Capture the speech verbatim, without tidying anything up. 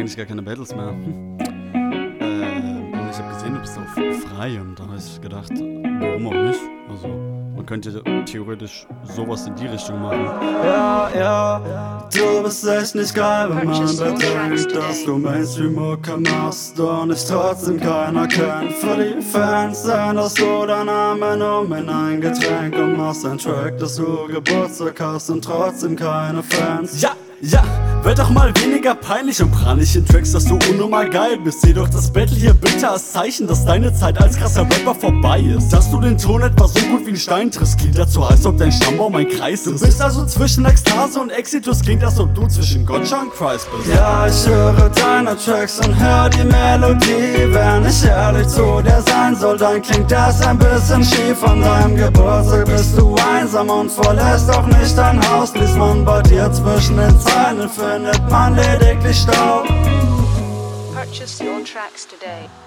eigentlich gar keine Battles mehr. Hm. Äh, und ich habe gesehen, du bist auf frei und da habe ich gedacht, warum auch nicht? Also, man könnte theoretisch sowas in die Richtung machen. Ja, ja, du bist echt nicht geil, wenn man bedenkt, dass du Mainstream-Mucke machst und ich trotzdem keiner kennt. Für die Fans änderst du deinen Namen um in ein Getränk und machst einen Track, dass du Geburtstag hast und trotzdem keine Fans. Ja, ja, werd doch mal weniger peinlich und prall nicht in Tracks, dass du unnormal geil bist. Seh doch das Battle hier bitte als Zeichen, dass deine Zeit als krasser Rapper vorbei ist. Dass du den Ton etwa so gut wie ein Stein triffst, klingt dazu, als ob dein Stammbaum ein Kreis ist. Du bist also zwischen Ekstase und Exitus, klingt, als ob du zwischen Gotcha und Christ bist. Ja, ich höre deine Tracks und hör die Melodie. Wenn ich ehrlich zu dir sein soll, dann klingt das ein bisschen schief. An deinem Geburtstag bist du einsam und verlässt auch nicht dein Haus. Liest man bei dir zwischen den Zeilen, findet man lediglich Staub. Purchase your tracks today.